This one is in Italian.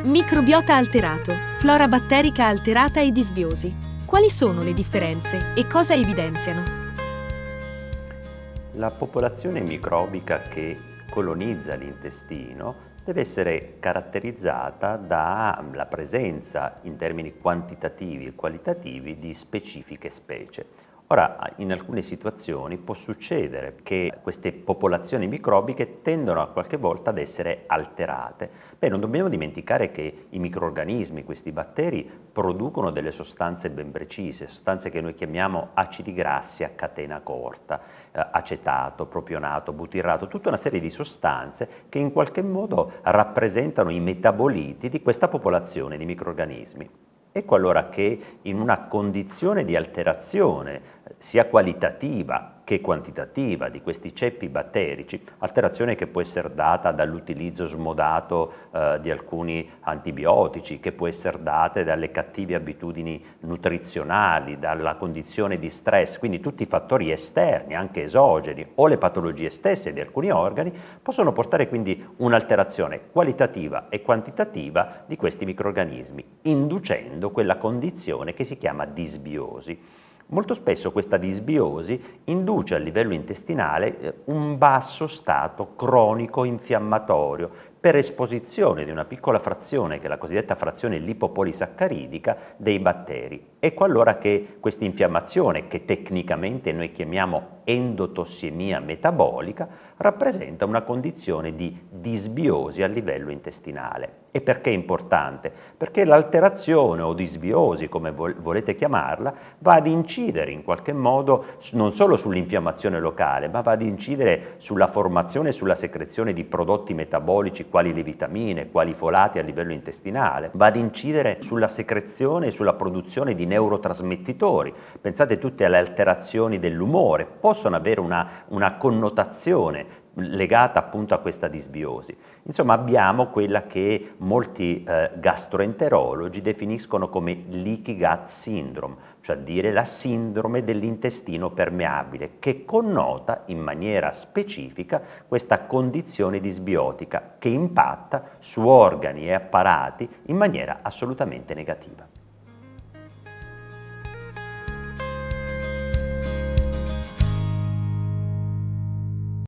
Microbiota alterato, flora batterica alterata e disbiosi. Quali sono le differenze e cosa evidenziano? La popolazione microbica che colonizza l'intestino deve essere caratterizzata dalla presenza in termini quantitativi e qualitativi di specifiche specie. Ora, in alcune situazioni può succedere che queste popolazioni microbiche tendono a qualche volta ad essere alterate. Beh, non dobbiamo dimenticare che i microrganismi, questi batteri, producono delle sostanze ben precise, sostanze che noi chiamiamo acidi grassi a catena corta, acetato, propionato, butirrato, tutta una serie di sostanze che in qualche modo rappresentano i metaboliti di questa popolazione di microrganismi. Ecco allora che in una condizione di alterazione sia qualitativa che quantitativa di questi ceppi batterici, alterazione che può essere data dall'utilizzo smodato di alcuni antibiotici, che può essere data dalle cattive abitudini nutrizionali, dalla condizione di stress, quindi tutti i fattori esterni, anche esogeni, o le patologie stesse di alcuni organi, possono portare quindi un'alterazione qualitativa e quantitativa di questi microrganismi, inducendo quella condizione che si chiama disbiosi. Molto spesso questa disbiosi induce a livello intestinale un basso stato cronico infiammatorio per esposizione di una piccola frazione, che è la cosiddetta frazione lipopolisaccharidica, dei batteri. Ecco allora che questa infiammazione, che tecnicamente noi chiamiamo endotossemia metabolica, rappresenta una condizione di disbiosi a livello intestinale. E perché è importante? Perché l'alterazione o disbiosi, come volete chiamarla, va ad incidere in qualche modo non solo sull'infiammazione locale, ma va ad incidere sulla formazione e sulla secrezione di prodotti metabolici quali le vitamine, quali i folati a livello intestinale, va ad incidere sulla secrezione e sulla produzione di neurotrasmettitori. Pensate tutte alle alterazioni dell'umore, possono avere una connotazione legata appunto a questa disbiosi. Insomma, abbiamo quella che molti gastroenterologi definiscono come leaky gut syndrome, cioè dire la sindrome dell'intestino permeabile, che connota in maniera specifica questa condizione disbiotica che impatta su organi e apparati in maniera assolutamente negativa.